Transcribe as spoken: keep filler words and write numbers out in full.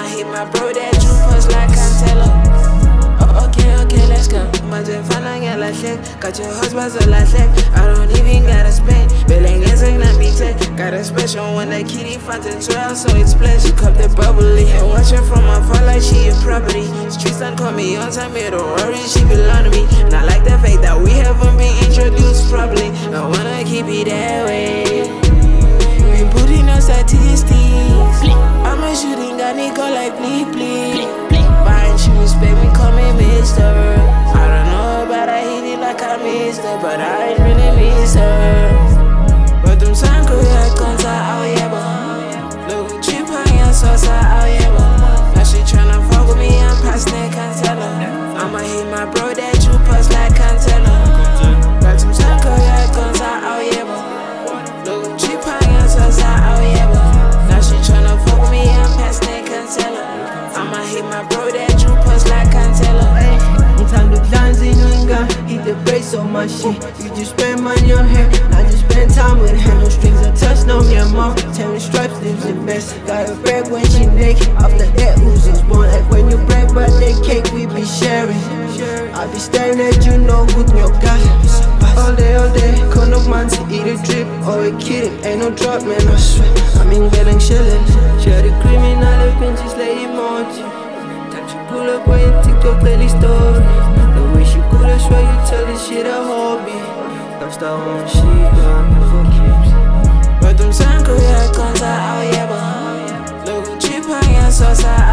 hit my bro that you post like Cantelo. Oh, okay, okay, let's go. Imagine finding a lahle, got your husband's a lahle. I don't even gotta spend. Beleng is a me take. Got a special one that kitty finds in twelve, so it's splash. She cup the bubbly and watch her from afar like she a property. Streets done call me on time, it don't worry, she belong to me. And I like the fact that we haven't been introduced properly. I wanna keep it that way. Been putting on statistics. I'm a shooting guy, nigga like bleep bleep. Buying shoes, baby, call me mister. I don't know, but I hit it like I missed her, but I ain't really miss her. But them sanko ya konta out yeba. Look cheap on your salsa out yeba. Now she tryna fuck with me, I'm past that Cantelo. I'ma hit my bro that you post like Cantelo. But them sanko ya konta out yeba. Look cheap on your salsa out yeba. Now she tryna fuck with me, I'm past that Cantelo. I'ma hit my bro that you post like Cantelo. Time to dance in Winga, eat the brace on my shit. You just spend money on hair, I just spend time with her. No strings attached, no me and mom. Ten stripes, lives the best. Got a break when she naked. After that, who's is born? Like when you break birthday cake, we be sharing. I be staring at you, no good, no gas. All day, all day, con of man to eat a drip. Or a kid, ain't no drop, man, I swear. I'm in getting shilling. Share the criminal, pinches, lay emoji. Pull up on your TikTok playlist story. The way she could, I swear you tell this shit a hobby. That's the one she got me for keeps. But them sanko ya konta out yeba. Look cheap on your salsa